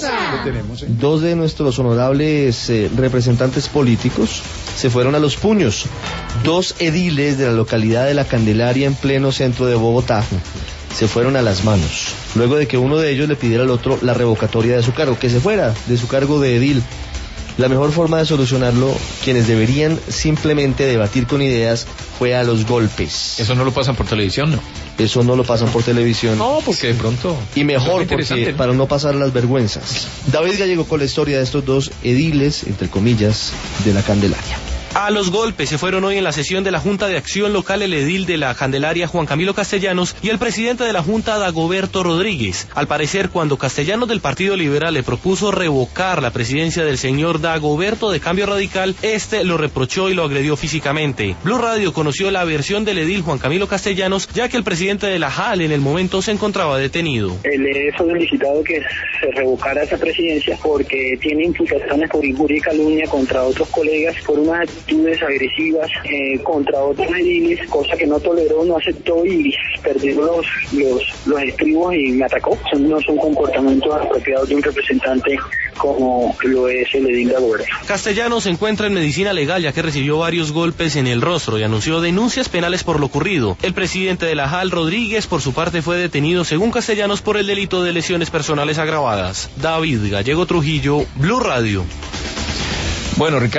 Lo tenemos, ¿eh? Dos de nuestros honorables representantes políticos se fueron a los puños. Dos ediles de la localidad de La Candelaria, en pleno centro de Bogotá, se fueron a las manos, luego de que uno de ellos le pidiera al otro la revocatoria de su cargo, que se fuera de su cargo de edil. La mejor forma de solucionarlo, quienes deberían simplemente debatir con ideas, fue a los golpes. Eso no lo pasan por televisión, ¿no? Eso no lo pasan por televisión. No, porque de pronto... Y mejor, porque para no pasar las vergüenzas. David Gallego con la historia de estos dos ediles, entre comillas, de La Candelaria. A los golpes se fueron hoy en la sesión de la Junta de Acción Local el edil de La Candelaria, Juan Camilo Castellanos, y el presidente de la Junta, Dagoberto Rodríguez. Al parecer, cuando Castellanos del Partido Liberal le propuso revocar la presidencia del señor Dagoberto de Cambio Radical, este lo reprochó y lo agredió físicamente. Blue Radio conoció la versión del edil Juan Camilo Castellanos, ya que el presidente de la JAL en el momento se encontraba detenido. Le he solicitado que se revocara esa presidencia porque tiene imputaciones por injuria y calumnia contra otros colegas por unas actitudes agresivas contra otros ediles, cosa que no toleró, no aceptó y perdió los estribos y me atacó. No son comportamientos apropiados de un representante como lo es el edil de Dagoberto. Castellanos se encuentra en medicina legal ya que recibió varios golpes en el rostro y anunció denuncias penales por lo ocurrido. El presidente de la JAL, Rodríguez, por su parte fue detenido según Castellanos por el delito de lesiones personales agravadas. David Gallego Trujillo, Blue Radio. Bueno, Ricardo.